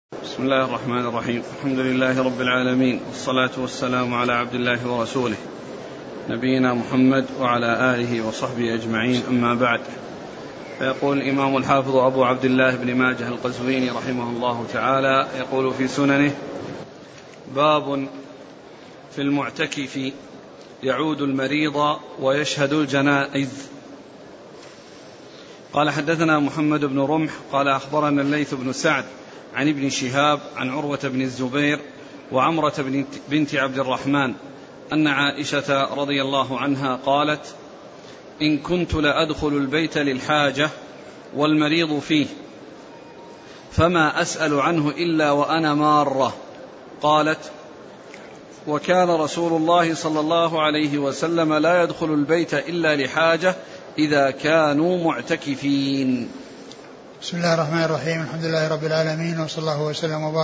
بسم الله الرحمن الرحيم. الحمد لله رب العالمين، والصلاة والسلام على عبد الله ورسوله نبينا محمد وعلى آله وصحبه أجمعين، أما بعد. فيقول الإمام الحافظ أبو عبد الله بن ماجه القزويني رحمه الله تعالى، يقول في سننه: باب في المعتكف يعود المريض ويشهد الجنائز. قال: حدثنا محمد بن رمح قال: أخبرنا الليث بن سعد عن ابن شهاب عن عروة بن الزبير وعمرة بنت عبد الرحمن أن عائشة رضي الله عنها قالت: إن كنت لأدخل البيت للحاجة والمريض فيه فما أسأل عنه إلا وأنا مارة. قالت: وكان رسول الله صلى الله عليه وسلم لا يدخل البيت إلا لحاجة إذا كانوا معتكفين. بسم الله الرحمن الرحيم. الحمد لله رب العالمين، وصلى الله وسلم وبارك